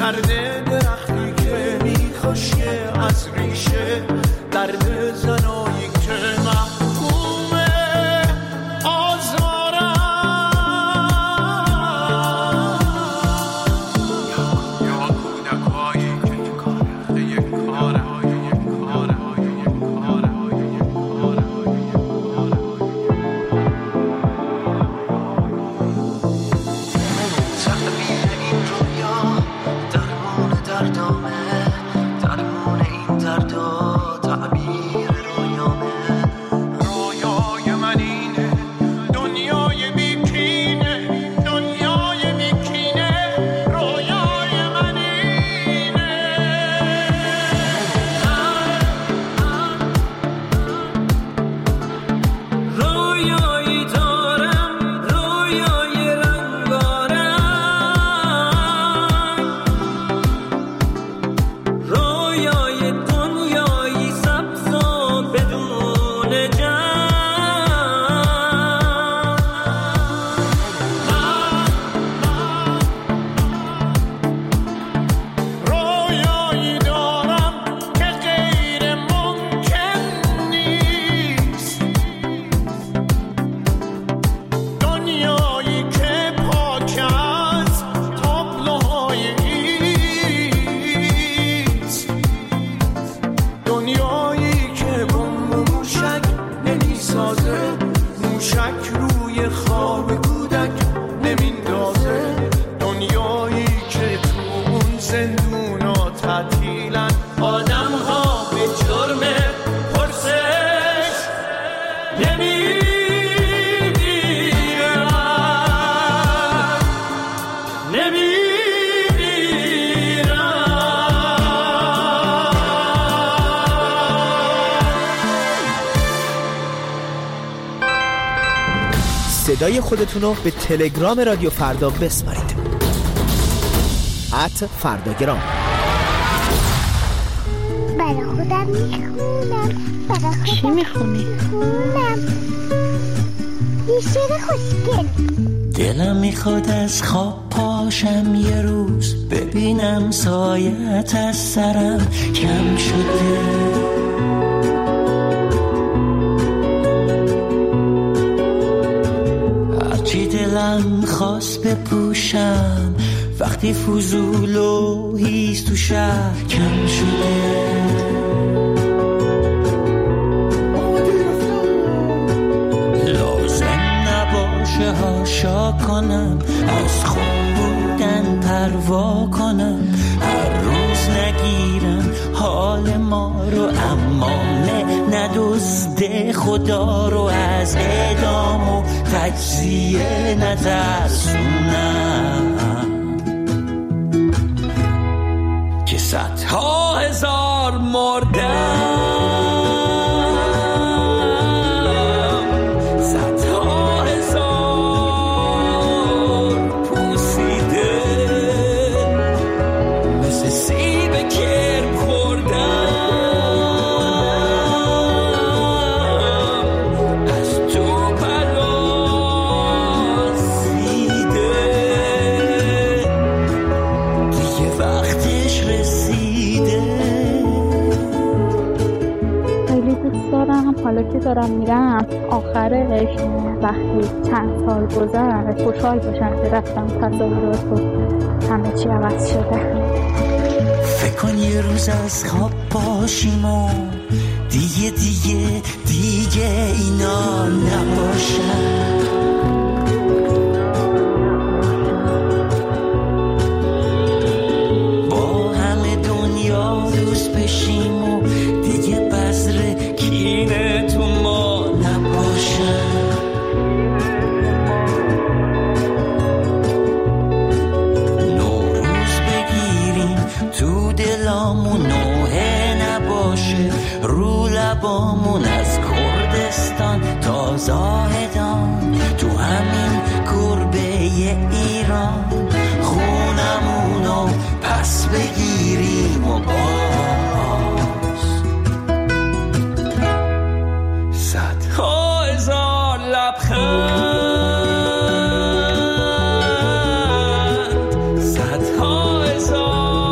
درد درختی که میخوشه از ریشه، درد زنایی که محکومه آزارم. یا کودکایی که یک کاره صدای خودتونو به تلگرام رادیو فردا بسپارید. @فرداگرام. برای خودم میخونم. چی میخونی؟ یه شعر خوشگل. دلم میخواد از خواب پاشم یه روز، ببینم سایت از سرم کم شده. هرچی دلم خواست بپوشم، وقتی فضول و هیز تو شهر کم شده. هاشا کنم، از خوب بودن پروا کنم، هر روز نگیرم حال ما رو، اما ندزده خدا رو، از اعدام و تجزیه نترسونم که صدها هزار مردم. حالا که دارم میرم آخرش وقتی چند سال گذشت خوشحال باشم که رفتم تصاورات و همه چی عوض شده. فکر کن یه روز از خواب باشیم و دیگه اینا نباشن. با همه دنیا دوست بشیم و دیگه بذر کینه تو ما نباشن. نوروز بگیریم تو دلامون، نوحه نباشه رو لبامون، از کردستان تا زاهدان تو همین گربه ایران، خونمونو پس بگیریم و باز صدها هزار لبخند، صدها هزار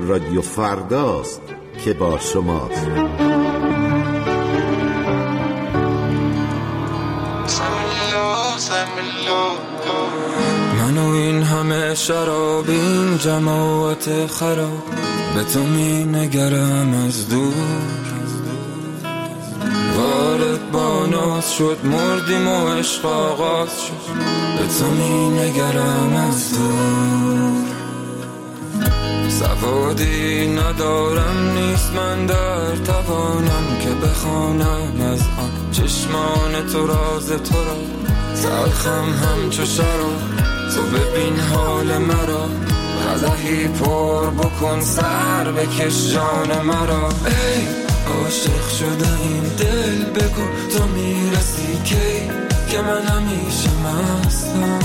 رادیو فرداست که با شماست. من و این همه شراب، این جماعت خراب، به تو می نگرم از دور. وارد با ناز شد، مردیم و عشق آغاز شد، به تو می نگرم از دور. سوادی ندارم، نیست من در توانم که بخوانم از آن چشمان تو راز تو را. تلخم همچو شراب، تو ببین حال مرا، قدحی پر بکن سر بکش جان مرا. ای عاشق شده این دل، بگو تو میرسی کی که من همیشه مستم.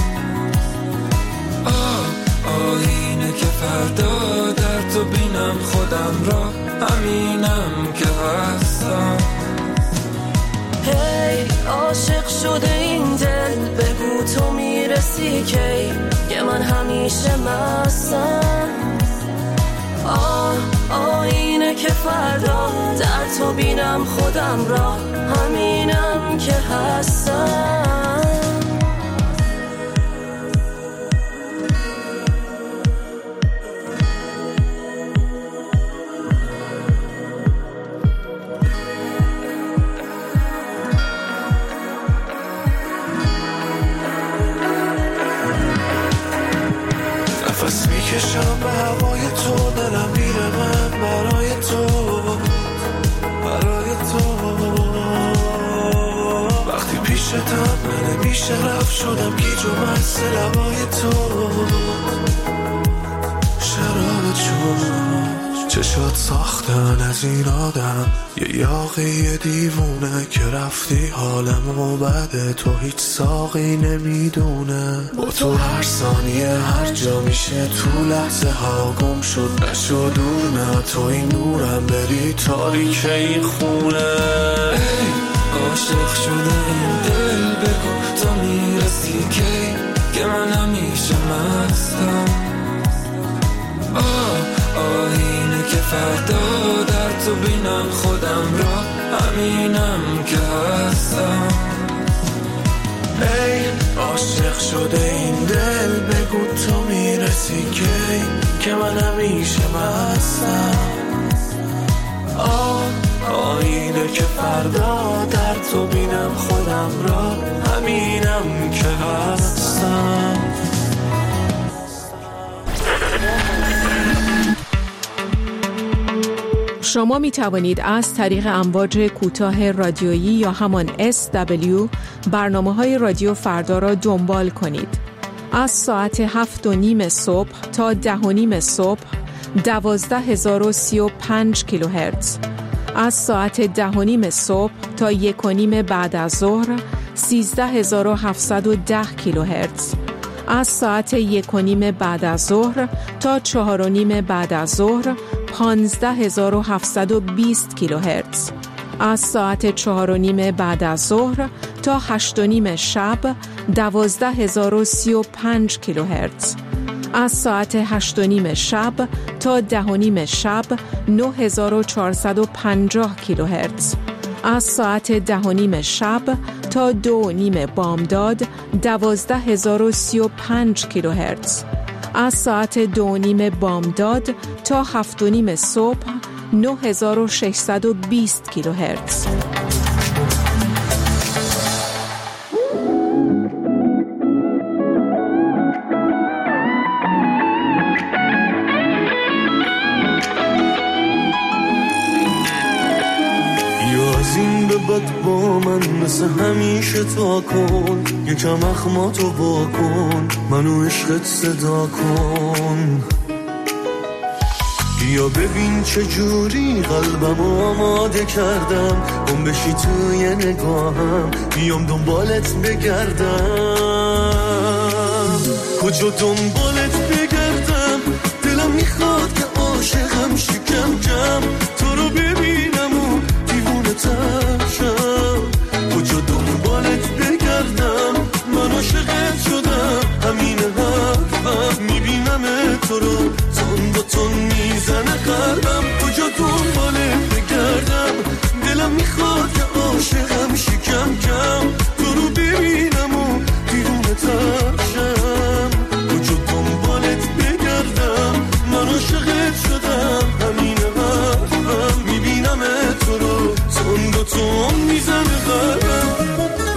آینه که فردا در تو بینم خودم را، همینم که هستم. هی عاشق شده این دل، بگو تو میرسی کی که من همیشه مستم. آینه که فردا در تو بینم خودم را، همینم که هستم. نفس میکشم به هوای تو، دلم میره من برای تو، برای تو. وقتی پیشتم من نمیشه رفت، شدم گیج و مست لبای تو. شراب چشات ساختن از این آدم، یه یاقی دیوونه که رفتی حالمو بده، تو هیچ ساقی نمیدونه. با تو هر ثانیه هر جا میشه، تو لحظه ها گم شد نشد دور، نه تو این نورم بری تاریک این خونه. ای عاشق شده این دل، بگو تو میرسی کی که من همیشه مستم. آینه که فردا در تو بینم خودم را، همینم که هستم. ای عاشق شده این دل، بگو تو میرسی کی که من همیشه مستم. آینه که فردا در تو بینم خودم را، همینم که هستم. شما می توانید از طریق امواج کوتاه رادیویی یا همان SW برنامه‌های رادیو فردا را دنبال کنید. از ساعت 7:30 صبح تا 10:30 صبح 12035 کیلوهرتز. از ساعت 10:30 صبح تا 1:30 بعد از ظهر 13710 کیلوهرتز. از ساعت 1:30 بعد از ظهر تا 4:30 بعد از ظهر 15720 کیلوهرتز. از ساعت 4:30 بعد از ظهر تا 8:30 شب 12035 کیلوهرتز. از ساعت 8:30 شب تا 10:30 شب 9450 کیلوهرتز. از ساعت 10:30 شب تا 2:30 بامداد 12035 کیلوهرتز. از ساعت 2:30 بامداد تا 7:30 صبح 9620 کیلوهرتز. بعد با من مثل همیشه تا کن، یکم اخماتو با کن، منو عشقت صدا کن. یا ببین چجوری قلبمو آماده کردم، گم بشی توی نگاهم، بیام دنبالت بگردم. کجا دنبالت بگردم، دلم میخواد که عاشقم شکم کم، تو رو ببینم و دیوونه ترشم. کجا دنبالت بگردم، من عاشقت شدم، همین حرفم، میبینم تو رو تون با تون میزنم. قلبم کجا دنبالت بگردم دلم میخواد که عاشقم شکم کم تو رو ببینم و دیوونه ترشم کجا دنبالت بگردم من عاشقت شدم همین حرفم میبینم تو رو تون دو تون میزنه قلبم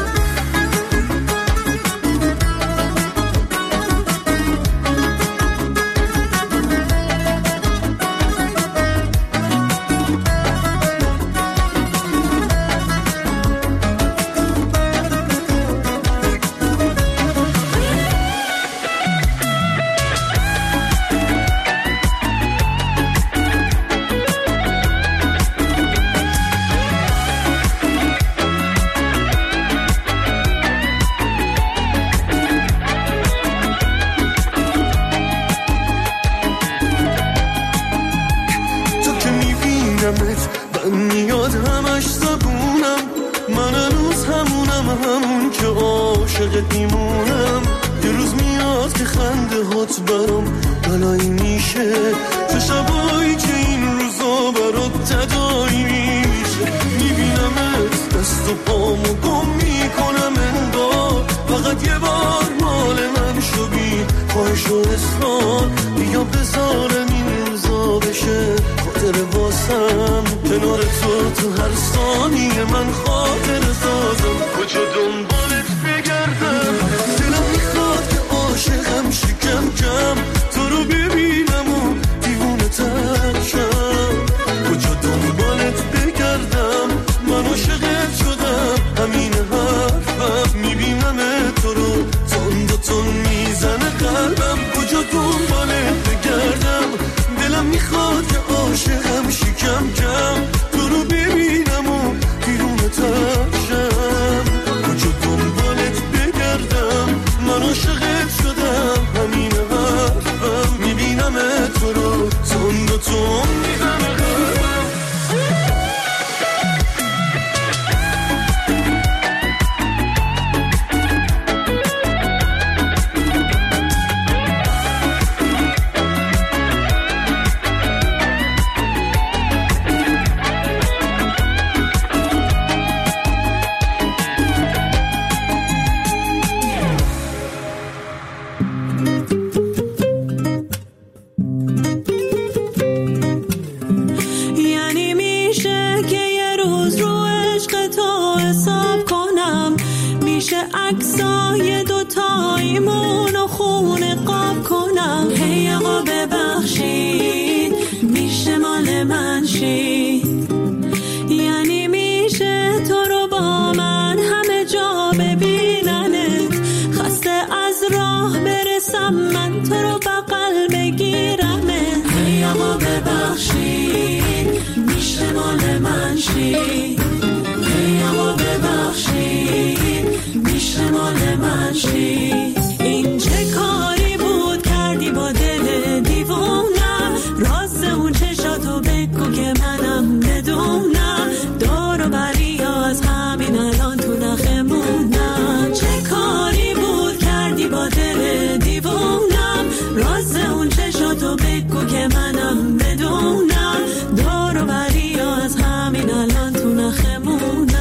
من میاد همش زبونم من هنوز همون که عاشقت میمونم یه روز میاد که خنده هات برام بلایی میشه چه شبایی که این روزا برات تدایی میشه میبینمت دست و پامو گم میکنم انگار فقط یه بار مال من شو بی خواهش و اصرار بیا بذارم این روزا بشه خاطر واسم کنار تو هر ثانیه من خاطر سازم کجا دنبالت بگردم دلم میخواد که عاشقم شکم کم تو رو ببینم و دیوونه ترشم کجا دنبالت بگردم من عاشقت شدم همین حرفم میبینم تو رو تون دو تون میزنه قلبم کجا دنبالت بگردم دلم میخواد که عاشقم شکم کم تو رو ببینم و دیوونه ترشم کجا دنبالت بگردم من عاشقت شدم همین حرفم میبینم تو رو تون دو تون میزنه قلبم عکسای دوتاییمون و خونه قاب کنم هی آقا ببخشید میشه مال من شید یعنی میشه تو رو با من همه جا ببیننت خسته از راه برسم من تو رو بغل بگیرمت هی آقا ببخشید میشه مال من شید هی آقا ببخشید میشه مال من شید این چه کاری بود کردی با دل دیوونم راز اون چشاتو بگو که منم بدونم دور و بری از همین الان تو نخمونم چه کاری بود کردی با دل دیوونم راز اون چشاتو بگو که منم بدونم دور و بری از همین الان تو نخمونم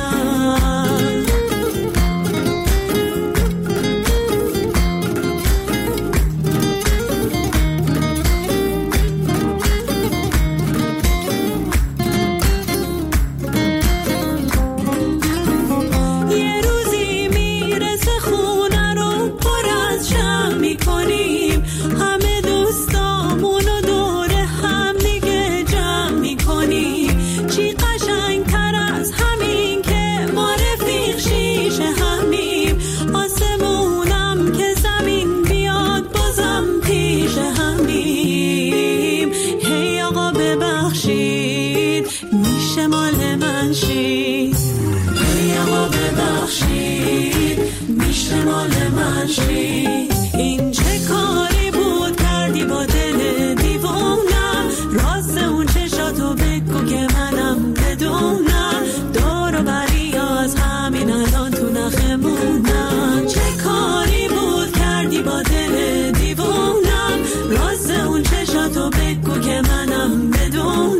این چه کاری بود کردی با دل دیوونم راز اون چشاتو بگو که منم بدونم دور و بری از همین الان تو نخمونم چه کاری بود کردی با دل دیوونم راز اون چشاتو بگو که منم بدونم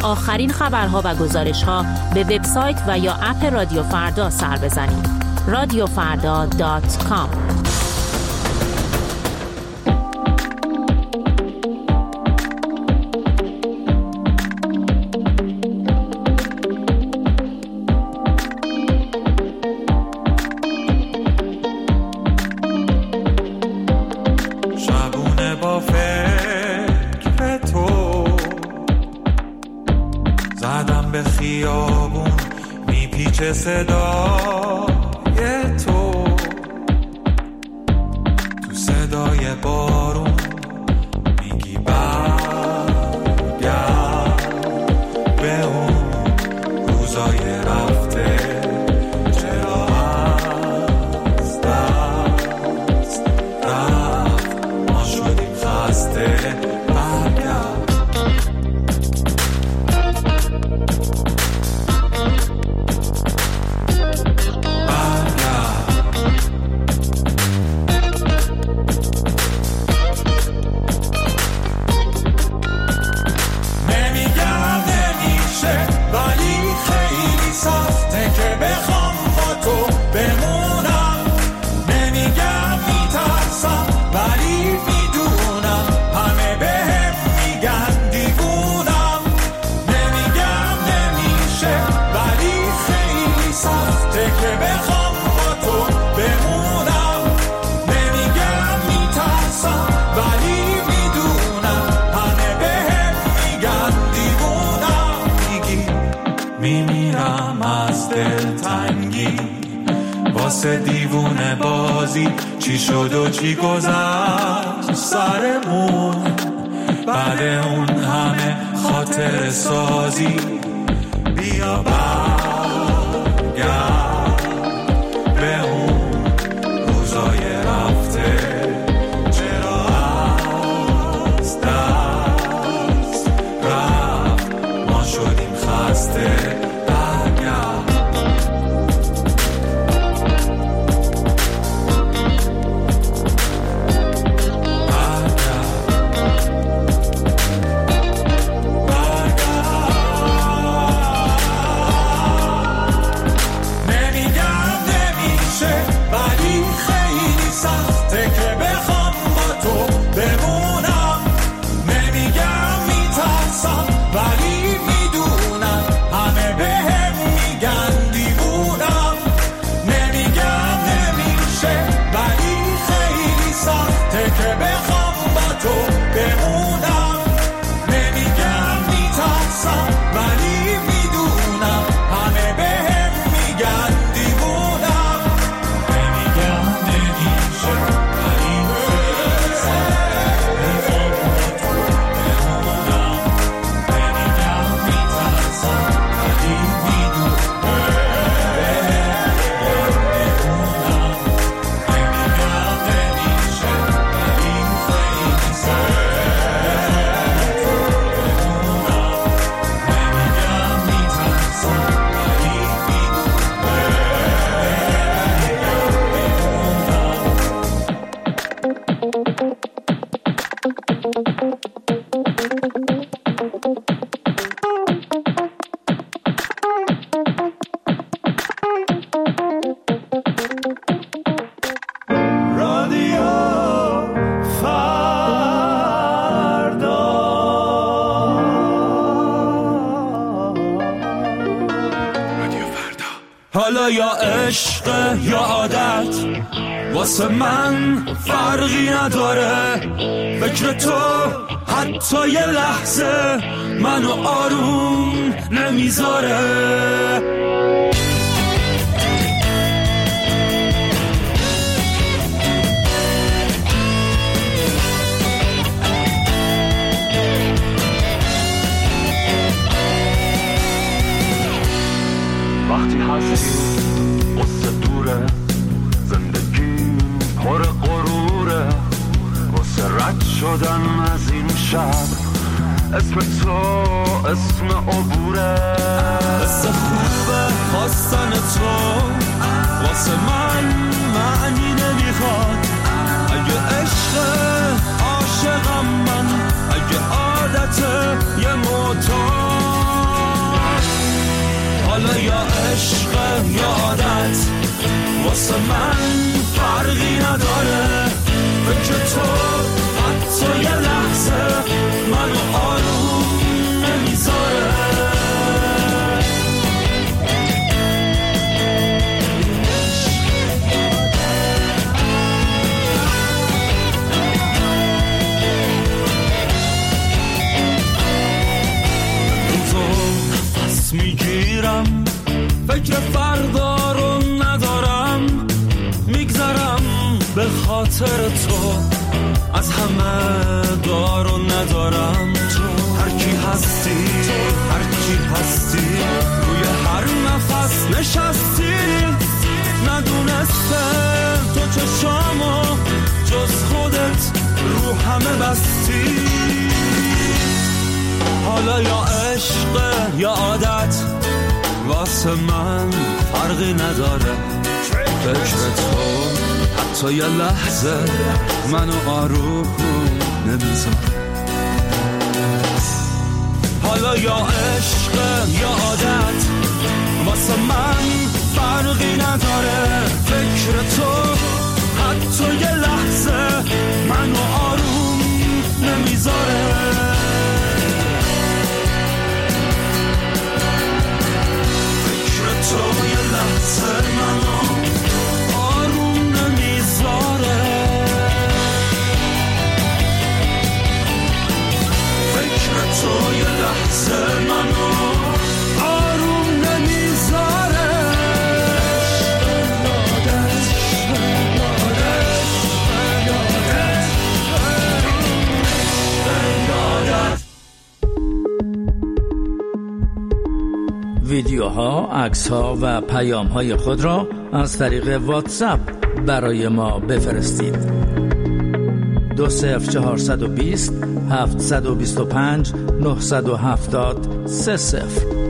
آخرین خبرها و گزارش‌ها به وبسایت و یا اپ رادیو فردا سر بزنید. radiofarda.com. صدای تو تو صدای بارون میگی برگرد به اون روزای رفته، چرا از دست رفت ما شدیم خسته. واسه دیوونه بازی چی شد و چی گذشت سرمون، بعد اون همه خاطر سازی بیا برگرد به اون روزای رفته، چرا از دست رفت ما شدیم خسته. حالا یا عشق یا عادت واسه من فرقی نداره، فکر تو حتی یه لحظه منو آروم نمیذاره. وقتی هستی قصه دوره، زندگی پر غروره، واسه رد شدن از این شب اسم تو اسم عبوره. قصه خوبه خواستن تو واسه من معنی نمیخواد، اگه عشق عاشقم من، اگه عادت یه معتاد حالا یا عشق یا عادت واسه من فرقی نداره، فکر تو حتی یه لحظه منو آروم نمیذاره. نفس میگیرم، فکر فردا رو ندارم، میگذرم به خاطر تو، از همه دارو ندارم. هر کی هستی، هر کی هستی، روی هر نفس نشستی، ندونستم تو چشامو جز خودت رو همه بستی. حالا یا عشق یا عادت واسه من فرقی نداره، فکر تو حتی یه لحظه منو آروم نمیذاره. حالا یا عشق یا عادت واسه من فرقی نداره، فکر تو حتی یه لحظه منو آروم نمیذاره. تو یه لحظه منو آروم نمیذاره، فکر تو یه لحظه منو آروم نمیذاره. ویدیوها، عکس‌ها و پیام‌های خود را از طریق واتساپ برای ما بفرستید. 20420 725 970 30.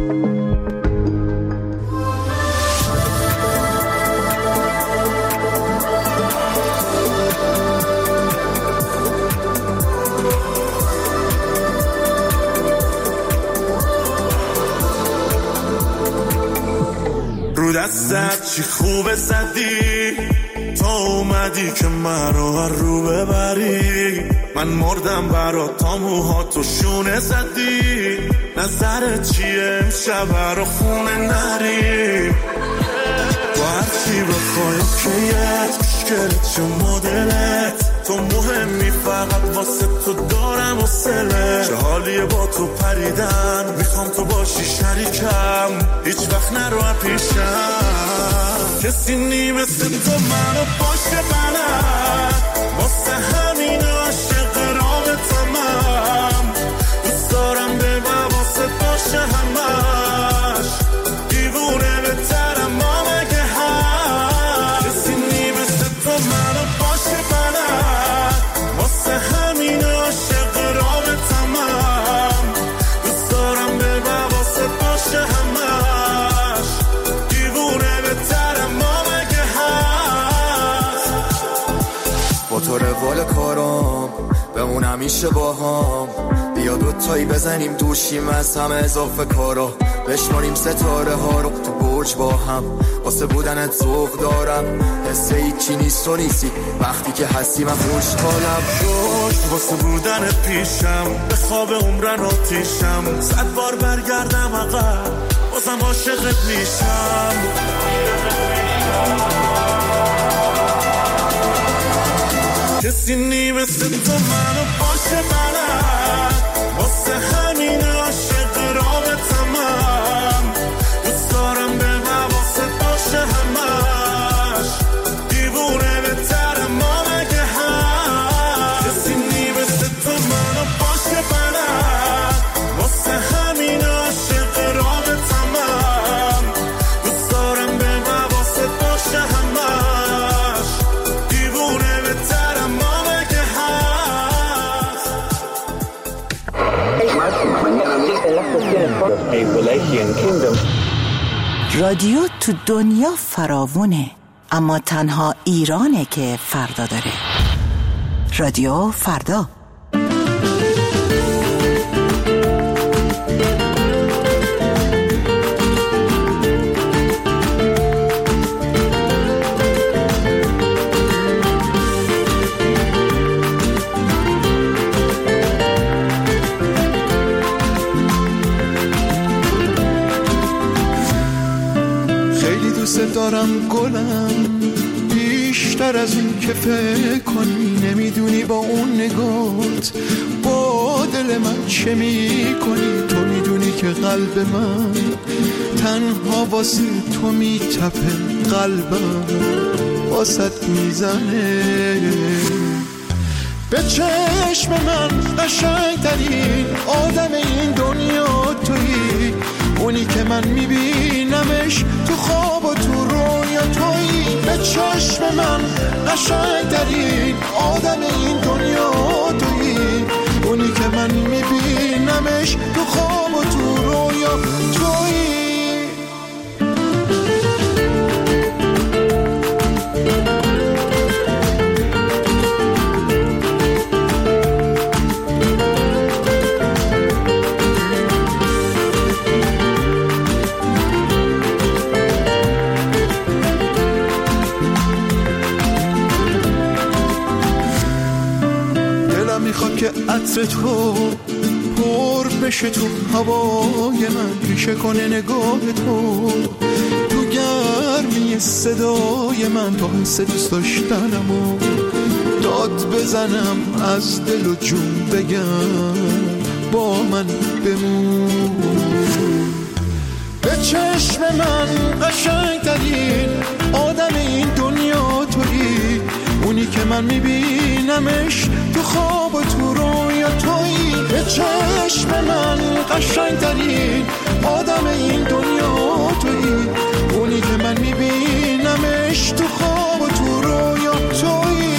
دستت چی خوبه زدی، تا اومدی که من رو ببری. من مردم برات، تا موهاتو شونه زدی. نظرت چیه امشب رو خونه نریم؟ با هرچی بخوای کیت مشکلت چه مدلت، تو مهمی فقط واسه تو دارم و سله. چه حالیه با تو پریدن، میخوام تو باشی شریکم، هیچ وقت نرو پیشم. کسی نی مثل تو منو باشه بلد، واسه همین عاشق رابطمم. دوست دارم به واسه باشه همش، دیوونه بهترم ما مگه هم. کسی نی مثل تو منو باشه بلد، واسه همین عاشق رابطمم. دوست دارم به واسه باشه همش، دیوونه بهترم ما مگه هم. با تو روال کارام بمون همیشه با هم، بیا دوتایی بزنیم دوشیم از همه اضافه کارا، بشماریم ستاره ها رو تو برج با هم. واسه بودنت ذوق دارم، حس هیچی نیست و نیستی، وقتی که هستی من خوشحالم. شد واسه بودنت پیشم، به خواب عمرن آتیشم. 100 بار برگردم عقب بازم عاشقت میشم. کسی نی مثل تو منو باشه بلد، واسه همین عاشق رابطمم. دوست دارم به واسه باشه همش، دیوونه بهترم ما مگه هم. کسی نی مثل تو منو باشه بلد، واسه همین عاشق رابطمم. دوست دارم به واسه باشه همش، دیوونه بهترم ما مگه رادیو تو دنیا فراوونه، اما تنها ایرانه که فردا داره. رادیو فردا. دوست دارم گلم، بیشتر از اون که فکر کنی. نمیدونی با اون نگات با دل من چه میکنی. تو میدونی که قلب من تنها واسه تو میتپه، قلبم واسط میزنه. به چشم من قشنگترین آدم این دنیا تویی، اونی که من میبینمش تو خواب و تو رویا تویی. به چشم من قشنگترین آدم این دنیا تویی، اونی که من میبینمش تو خواب و تو رویا تویی. میخواد که عطر تو پر بشه تو هوای من، ریشه کنه نگاه تو گرمی صدای من، تا حس دوست داشتنمو داد بزنم، از دل و جون بگم با من بمون. به چشم من قشنگترین آدم این دنیا تویی، اونی که من میبینمش تو خواب و تو رویا تویی. به چشم من قشنگترین آدم این دنیا تویی، اونی که من میبینمش تو خواب و تو رویا تویی.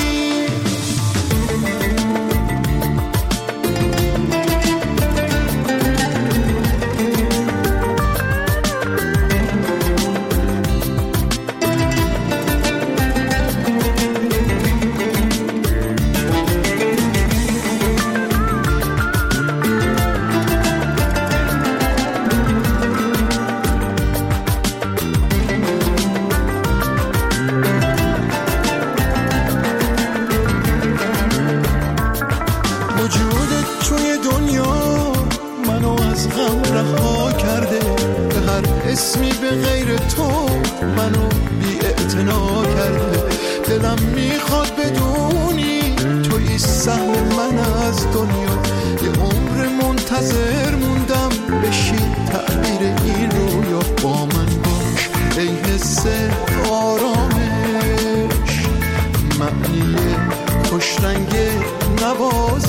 اسمی به غیر تو منو بی اعتنا کرده. دلم میخواد بدونی توی سهم من از دنیا، یه عمر منتظر موندم بشی تعبیر این رویا. با من باش ای حس آرامش، معنی خوشرنگ نوازش.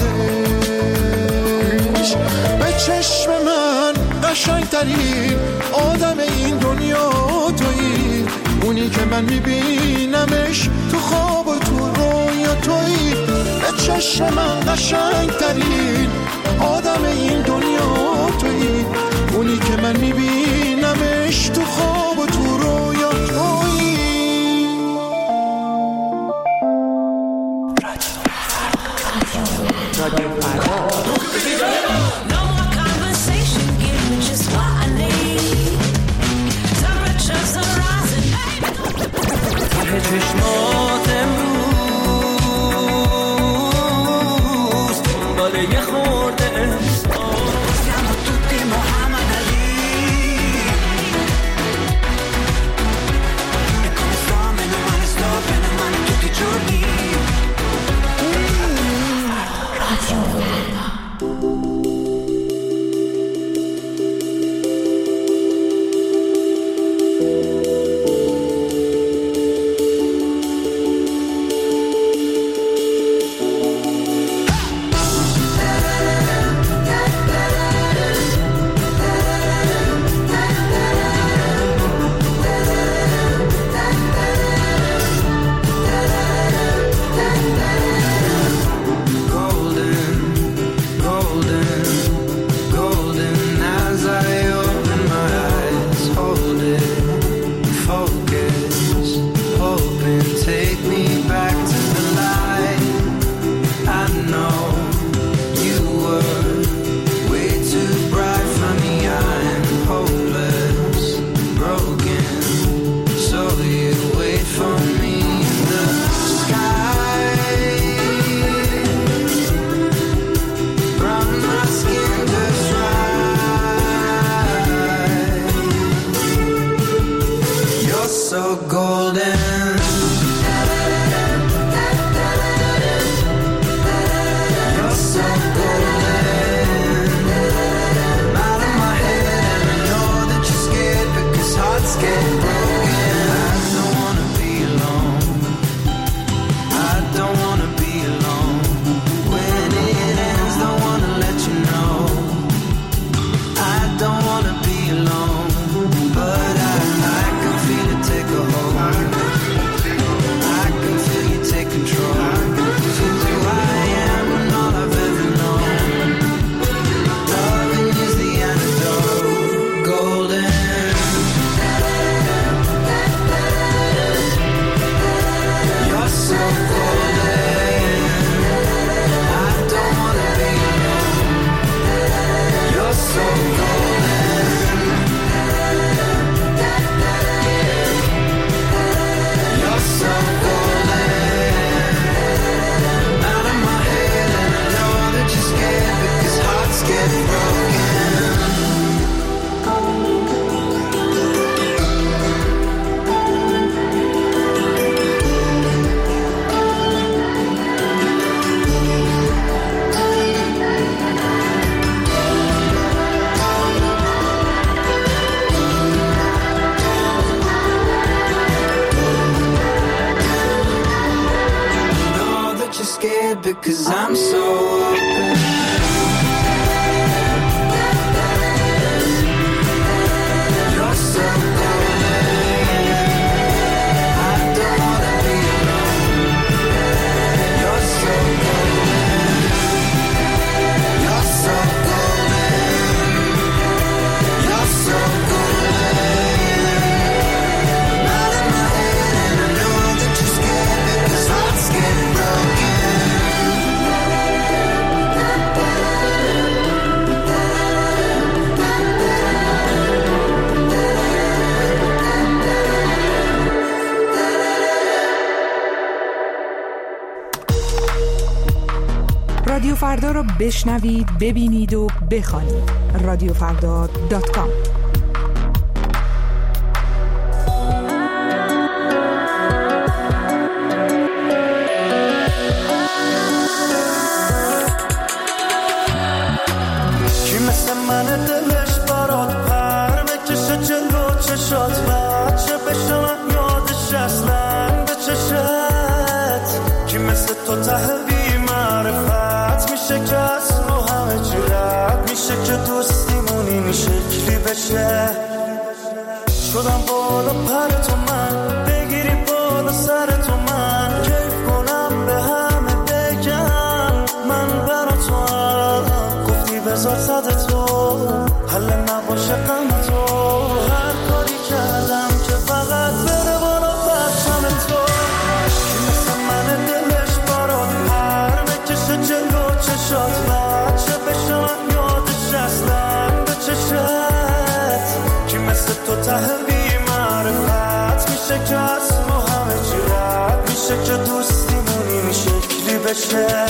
به چشم من قشنگترین آدم این دنیا تویی، اونی که من میبینمش تو خواب و تو رویا تویی. به چشم من قشنگترین آدم این دنیا تویی، اونی که من میبینمش تو خواب و تو رویا تویی. رادیو فردا. چشمات امروز دنبال یه خورده Siamo tutti Muhammad Ali so golden. You're so golden. I'm out of my head and I know that you're scared because hearts get broken. I don't wanna be alone. I don't wanna be alone. When it ends, don't wanna let you know. I don't wanna be alone, but I can feel it take a hold. I can feel you take control. It's who I am and all I've ever known. Loving is the antidote, golden. You're so golden. I don't wanna be alone. You're so golden. You're so golden. Out of my head and I know that you're scared because hearts get broken. You're scared because I'm so open. You're so golden. I don't wanna be alone. You're so golden. You're so golden. You're so golden. Out of my head and I know that you're scared because hearts get broken. رادیو فردا را بشنوید، ببینید و بخوانید. radiofrda.com. کی مثل من دلش برات پر بکشه جلو چشات بچه بشم یادش اصلا به چشت. کی مثل تو ته بی معرفت میشه که از رو همه چی رد میشه که دوستیمون این شکلی بشه. شدم بالا پر تو من بگیری بالا سر تو من کیف کنم به همه بگم من برا تو هم گفتی بذار صد تو حل نباشه غم تو. هر کاری کردم که فقط بره بالا پرچم تو. کی مثل من دلش برات پر بکشه جلو چشات بچه بشم یادش اصلا به چشت. کی مثل تو ته بی معرفت میشه که از ما همه چی رد میشه که دوستیمون این شکلی بشه.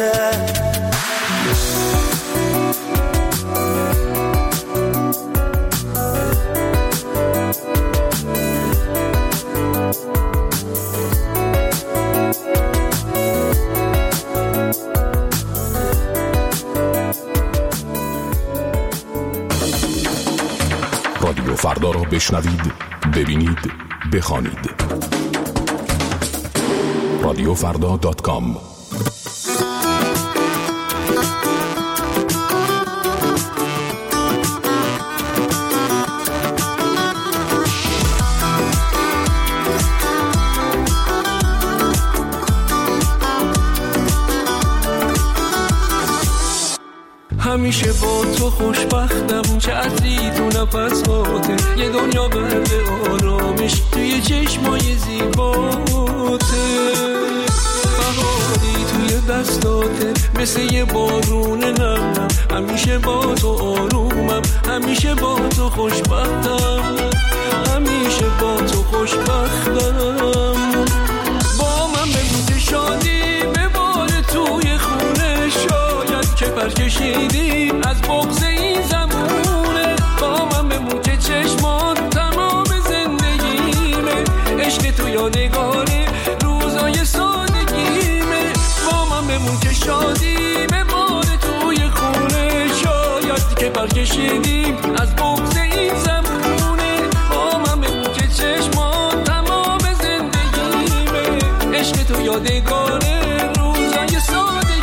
بشه. رادیو فردا را بشنوید، ببینید، بخوانید. radiofrda.com. همیشه با تو خوشبختم، چه عطری تو نفساته، یه دنیا غرق آرامش توی چشمای زیباته، بهاری توی دستاته مثل یه بارون نم، همیشه با تو آرومم، همیشه با تو خوشبختم، همیشه با تو خوشبختم. با من به شادی بباره توی خونه، شاید که پرکشیدیم از بغض این زمونه. با من بمون که چشمان تمام زندگیمه، عشق تو یادگاره روزای سادگیمه. با من بمون که شادی بباره توی خونه، شاید که پرکشیدیم از بغض این زمونه. با من بمون که چشمان تمام زندگیمه، عشق تو یادگاره روزای سادگیمه.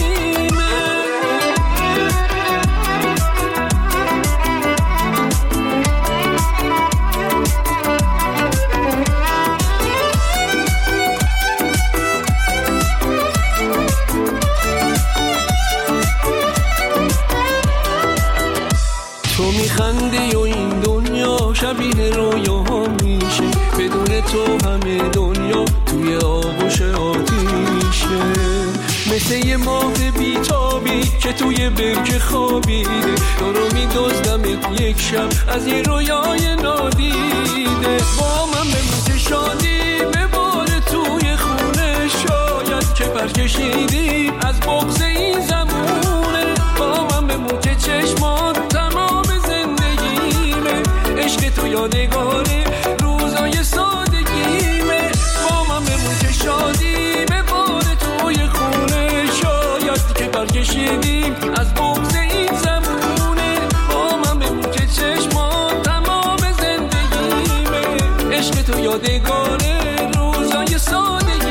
میخندی و این دنیا شبیه رویا میشه، بدون تو همه دنیا توی آغوش آتیشه. مثل یه ماه بیتابی که توی برکه خوابیده، تو رو میدزدمت یک شب از یه رویای نادیده. با من به شادی بباره توی خونه، شاید که پرکشیدی از بغض این زمونه. با من به که چشمان تمام زندگیمه، عشق تو یادگاره روزای سادگیمه. با من بمون که شادی بباره توی خونه، شاید که پرکشیدیم از بغض این زمونه. با من بمون که چشمان تمام زندگیمه، عشق تو یادگاره روزای سادگیمه.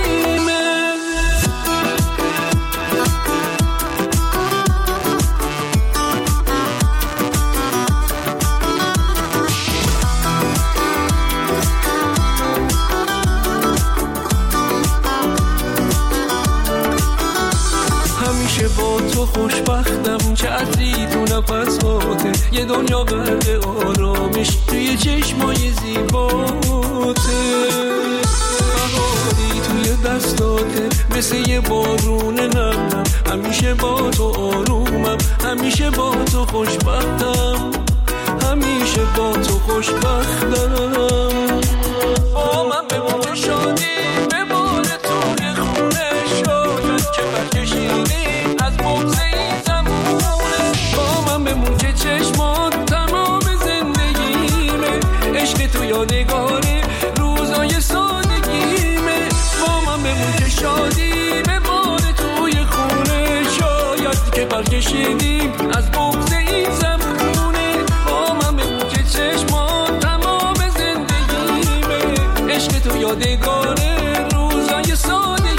با تو خوشبختم، چه عطری تو نفساته، یه دنیا غرق آرامش توی چشمای زیباته، بهاری توی دستاته مثل یه بارون نم، همیشه با تو آرومم، همیشه با تو خوشبختم، همیشه با تو خوشبختم. با من بمون شادی بباره توی خونه، شاید که برکشیدی از بغض این زمونه. با من بمون که چشمان تمام زندگیمه، عشق تو یادگاره روزای سادگیمه. با من بمون که شادی بباره توی خونه، شاید که برکشیدیم از بغض این زمونه. با من بمون که چشمان تمام زندگیمه، عشق تو یادگاره روزای سادگیمه.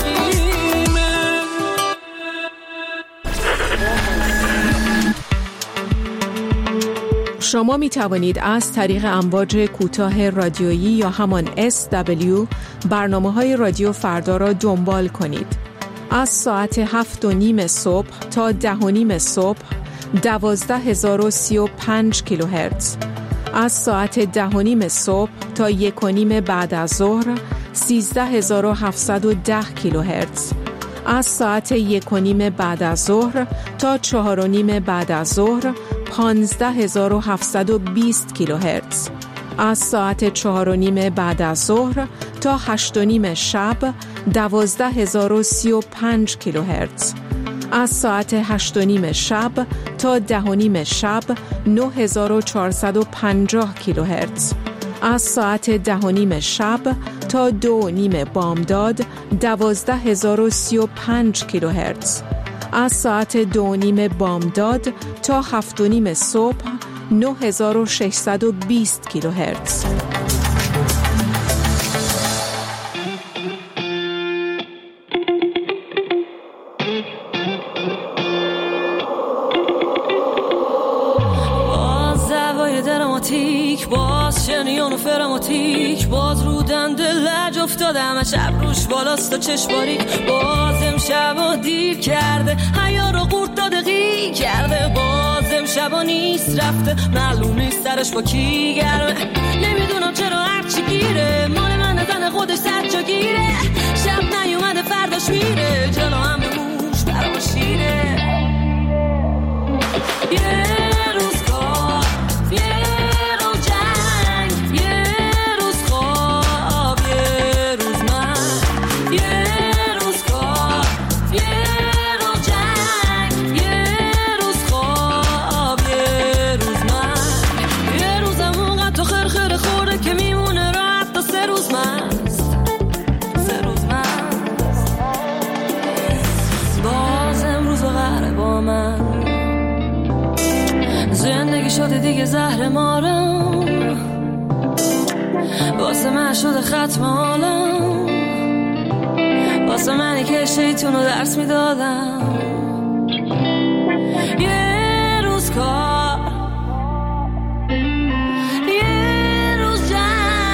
شما می توانید از طریق امواج کوتاه رادیویی یا همان SW برنامه‌های رادیو فردا را دنبال کنید. از ساعت 7:30 صبح تا 10:30 صبح 12035 کیلوهرتز. از ساعت 10:30 صبح تا 1:30 بعد از ظهر 13710 کیلوهرتز. از ساعت 1:30 بعد از ظهر تا 4:30 بعد از ظهر 15720 کیلوهرتز. از ساعت 4:30 بعد از ظهر تا 8:30 شب 12035 کیلوهرتز. از ساعت 8:30 شب تا 10:30 شب 9450 کیلوهرتز. از ساعت 10:30 شب تا 2:30 بامداد 12035 کیلوهرتز. از ساعت 2:30 بامداد تا 7:30 صبح 9620 کیلوهرتز. باز شنیان و فراماتیک، باز رو دنده لج افتادم و شب روش بالاست و چشماریک. باز امشبا دیر کرده حیا رو قورت داده غی کرده. باز امشبا نیست رفته معلوم نیست سرش با کی گرمه. نمیدونم چرا هرچی گیره مال من زن خودش سرجا گیره. شب نیومده فرداش میره جلو هم موش برام شیره. زندگی شده دیگه زهر مارم، واسه من شده ختم عالم. واسه منی که شیطون رو درس میدادم. یه روز کار یه روز جنگ.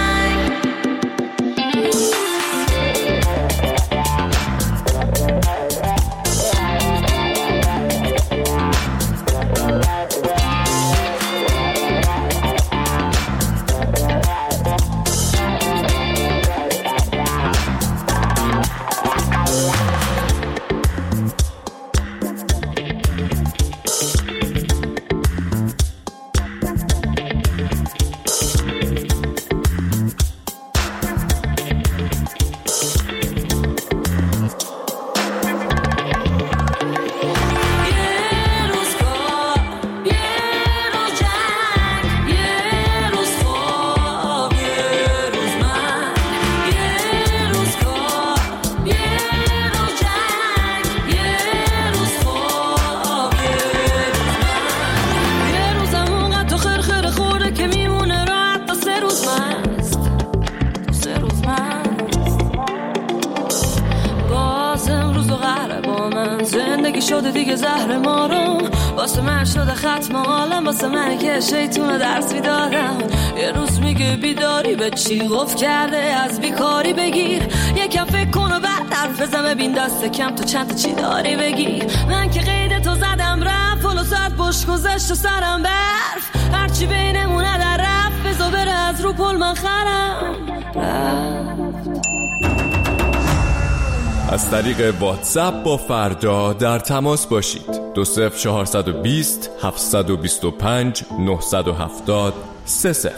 زندگی شده دیگه زهر مارم، واسه من شده ختم عالم. واسه من که شیطون درس میدادم. یه روز میگه بیداری به چی قف کرده از بیکاری بگیر. یکم فکر کن و بعد حرف بزن ببین دست کم تو چند تا چی داری بگیر. من که قید تو زدم رفت فلو ساعت پشت گذشت و سرم برف. هرچی بینمونه در رفت بزا بره از رو پل من خرم رفت. از طریق واتساپ با فردا در تماس باشید. 20420 725 970 30.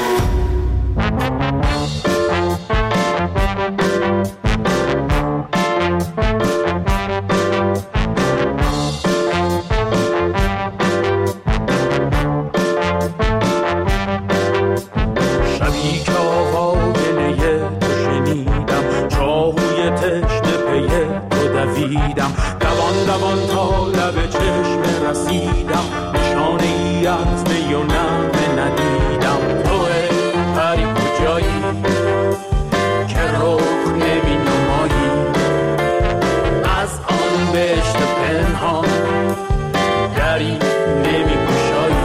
دوان تا لب چشم رسیدم، نشانه ای از می و نغمه ندیدم. توه پری کجایی که رخ نمی نمایی، از آن بهشت پنهان دری نمی گشایی.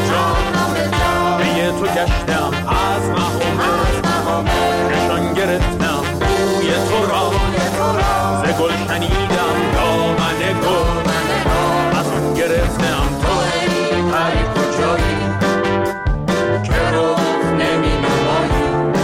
جان به تو گشتم از مقامه نشان گرفتم روی تو را ز گل شنیدم دامن گل از اون گرفتم تو پری کجایی که رو نمی نمایی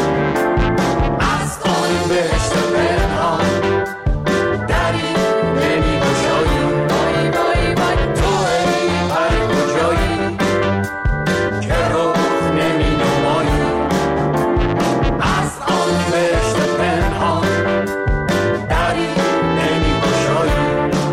از آن بهشت پنهان دری نمی گشایی تو پری کجایی که رو نمی نمایی از آن بهشت پنهان دری نمی گشایی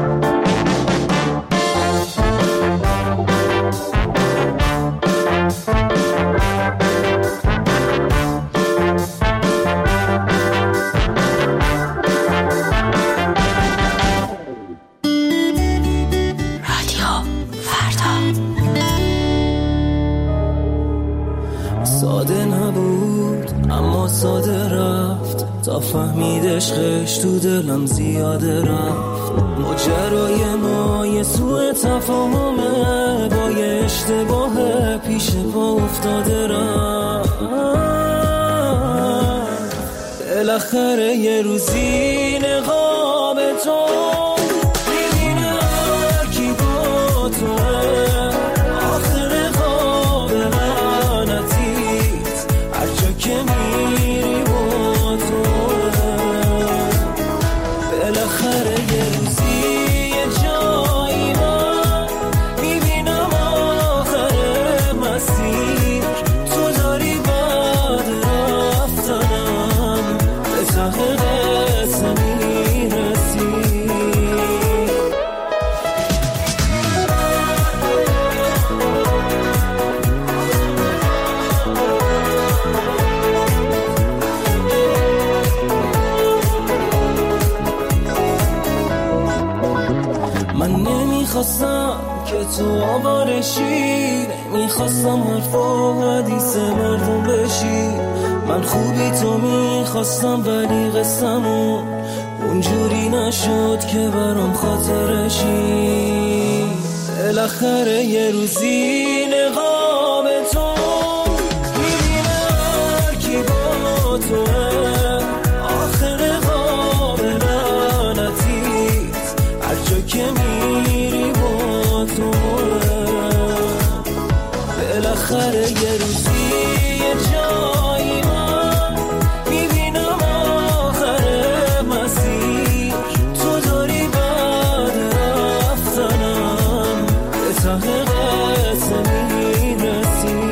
ساده نبود اما ساده رفت تا فهمید عشقش تو دلم زیاده رفت ماجرای ما یه سوء تفاهمه با یه اشتباه پیش پا افتاده رفت بالاخره یه روزی نقاب تو میبینه هر کی با توه آخر خواب لعنتیت هر جا که میری با توه بالاخره یه روزی یه جایی من میبینم آخر مسیر تو داری بعد رفتنم به ته قصه میرسی من نمیخواستم که تو آوارشی نمیخواستم حرف و حدیث مردم بشی من خوبی تو میخواستم ولی قصمون اونجوری نشد که برام خاطرشی بالاخره یه روزی نقاب تو میبینه هر کی با توه آخر خواب لعنتیت هر جا که میری با توه بالاخره یه روزی یه جایی من میبینم آخر مسیر تو داری بعد رفتنم به ته قصه میرسی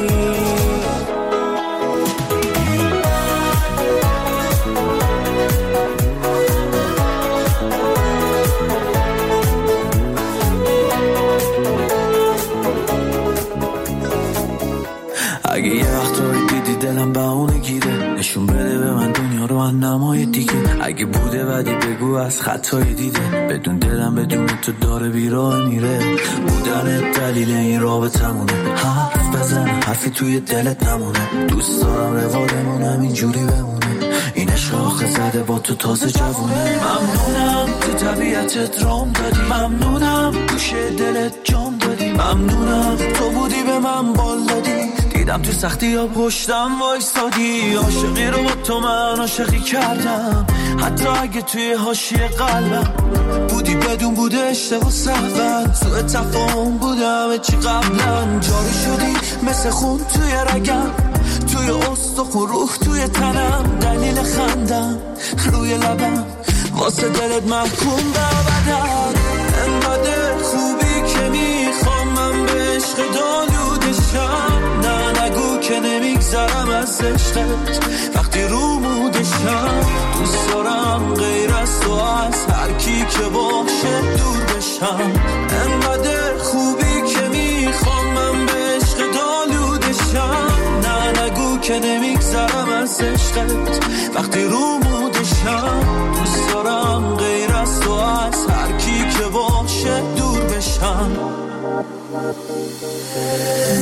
اگه یه وقتایی دیدی دلم بهونه گیره نشون بده به من دنیا رو من نمای دیگه اگه بوده بدی بگو از خطای دیده بدون دلم بدون تو داره بیراه میره بودن دلیل این رابطمونه حرف بزن حرفی توی دلت نمونه دوست دارم روادمونم اینجوری بمونه این شاخه زده با تو تازه جوونه ممنونم تو طبیعتت رام دادی ممنونم گوشه دلت جام دادی ممنونم تو بودی به من بال دادی دیدم تو سختی یا پشتم وایستادی عاشقی رو با تو من عاشقی کردم حتی اگه توی حاشیه قلبم بودی بدون بوده اشتباه سهون سوء تفاهم بودم چی قبلا جاری شدی مثل خون توی رگم توی استخون روح توی تنم دلیل خندم روی لبم واسه دلت محکوم به ابدم انقدر خوبی که میخوام من به عشق دالودشم نه نگو که نمیگذرم از عشقت وقتی رو مودشم دوست دارم غیر از تو از هر کی که باشه دور بشم انقدر خوبی که میخوام من به عشق دالودشم نه نگو که نمیگذرم از عشقت وقتی رو مودشم دوست دارم غیر از تو از هر کی که باشه دور بشم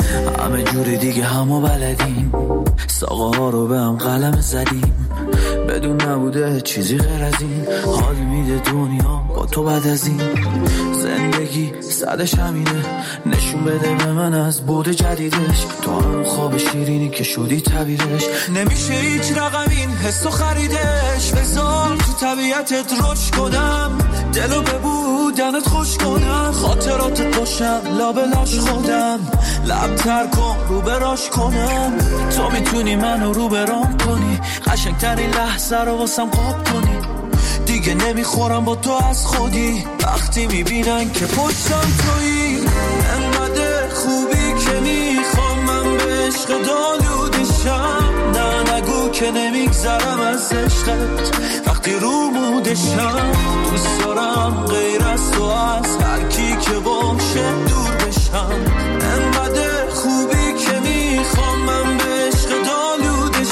همه جوری دیگه همو بلدیم، ساقه ها رو به هم قلم زدیم، بدون نبوده چیزی غیر از این. حال میده دنیا با تو بعد از این، زندگی صدش همینه، نشون بده به من از بود جدیدش، تو هم خواب شیرینی که شدی تعبیرش. نمیشه هیچ رقم این حسو خریدش، بذار تو طبیعتت رشد کنم، دلو به بودنت خوش کنم، خاطراتت باشم لابلاش خودم، لب تر کن رو براش کنم، تو میتونی منو رو برام کنی، قشنگترین لحظه رو واسم قاب کنی، دیگه نمیخورم با تو از خودی، وقتی میبینن که پشتم تویی، انقدر خوبی که میخوام من به عشق دالودشم، نه نگو که نمیگذرم از عشقت وقتی رو مودشم، دوست دارم غیر از تو از هر کی که باشه دور بشم، انقدر خوبی که میخوام من به عشق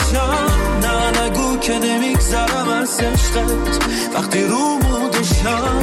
دالودشم، نه نگو که نمیگذرم از عشقت وقتی رو مودشم.